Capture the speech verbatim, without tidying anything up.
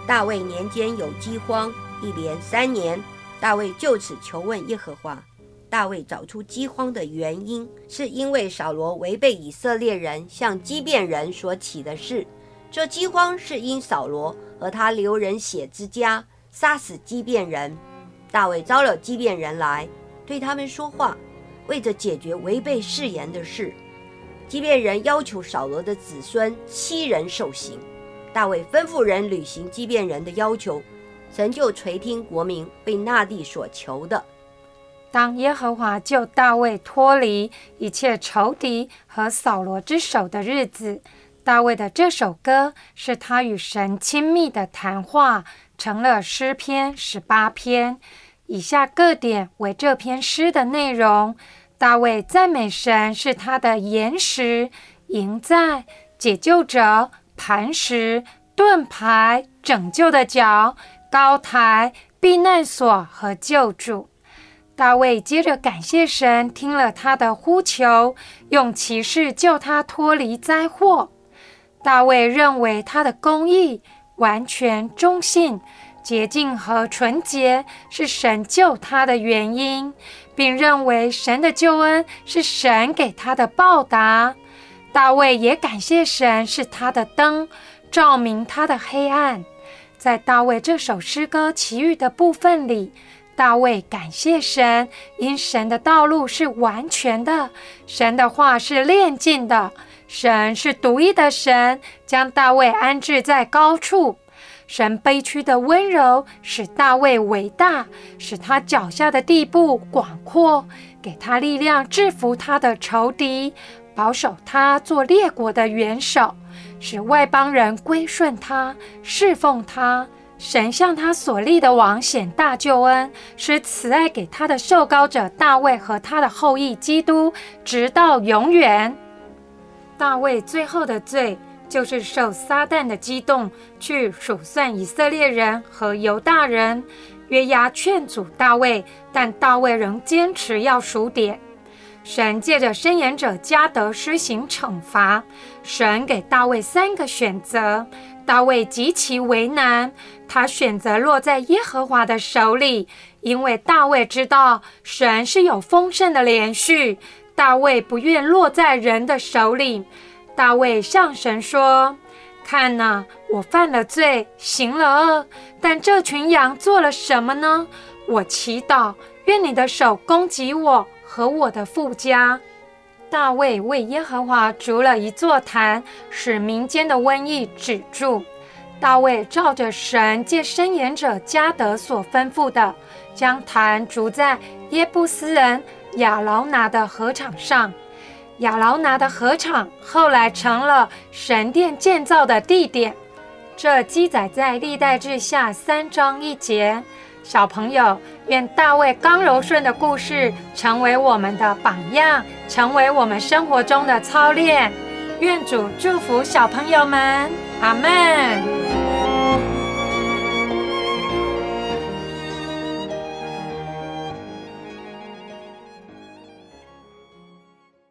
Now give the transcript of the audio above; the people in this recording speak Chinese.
大卫年间有饥荒，一连三年。大卫就此求问耶和华。大卫找出饥荒的原因，是因为扫罗违背以色列人向基遍人所起的事。这饥荒是因扫罗和他流人血之家杀死基遍人。大卫招了基遍人来，对他们说话，为着解决违背誓言的事。基遍人要求扫罗的子孙七人受刑。大卫吩咐人履行基遍人的要求，神就垂听国民为那地所求的。 当耶和华救大卫脱离一切仇敌和扫罗之手的日子，大卫的这首歌是他与神亲密的谈话，成了诗篇十八篇。以下各点为这篇诗的内容。大卫赞美神是他的岩石、营寨、解救者、磐石、盾牌、拯救的脚、高台、避难所和救主。大卫接着感谢神听了他的呼求，用奇事救他脱离灾祸。大卫认为他的公义、完全、忠信、洁净和纯洁是神救他的原因，并认为神的救恩是神给他的报答。大卫也感谢神是他的灯，照明他的黑暗。在大卫这首诗歌其余的部分里，大卫感谢神，因神的道路是完全的，神的话是炼净的，神是独一的神，将大卫安置在高处。神悲屈的温柔使大卫伟大，使他脚下的地步广阔，给他力量制服他的仇敌，保守他做列国的元首，使外邦人归顺他，侍奉他。神向他所立的王显大救恩，使慈爱给他的受膏者大卫和他的后裔基督，直到永远。大卫最后的罪，就是受撒旦的激动，去数算以色列人和犹大人。约押劝阻大卫，但大卫仍坚持要数点。神借着申言者迦得施行惩罚。神给大卫三个选择，大卫极其为难，他选择落在耶和华的手里，因为大卫知道神是有丰盛的连续，大卫不愿落在人的手里。大卫向神说：看哪，我犯了罪，行了恶，但这群羊做了什么呢？我祈祷，愿你的手攻击我和我的父家。大卫为耶和华筑了一座坛，使民间的瘟疫止住。大卫照着神借申言者迦得所吩咐的，将坛筑在耶布斯人亚劳拿的禾场上。亚劳拿的禾场后来成了神殿建造的地点。这记载在历代志下三章一节。小朋友，愿大卫刚柔顺的故事成为我们的榜样，成为我们生活中的操练。愿主祝福小朋友们，阿们。